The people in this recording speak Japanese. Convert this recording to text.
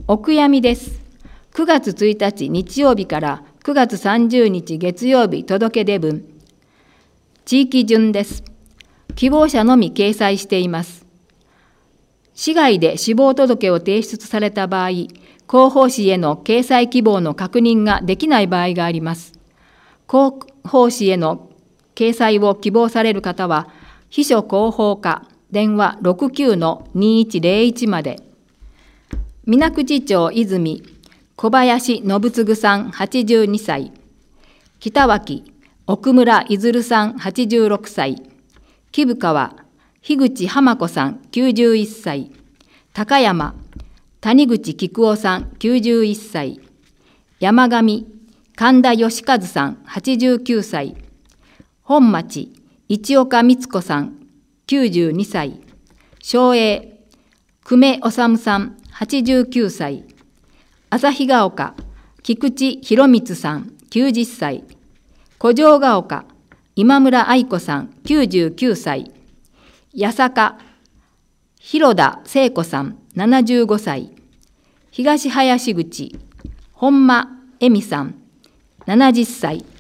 お悔やみです。9月1日日曜日から9月30日月曜日届け出分。地域順です。希望者のみ掲載しています。市外で死亡届を提出された場合、広報誌への掲載希望の確認ができない場合があります。広報誌への掲載を希望される方は、秘書広報課電話 69-2101 まで。水口町泉小林信次さん82歳、北脇奥村いずるさん86歳、木深川樋口浜子さん91歳、高山谷口菊夫さん91歳、山上神田義和さん89歳、本町市岡光子さん92歳、松栄久米治さん89歳、旭ヶ丘菊池博光さん90歳、古城ヶ丘今村愛子さん99歳、八坂広田聖子さん75歳、東林口本間恵美さん70歳、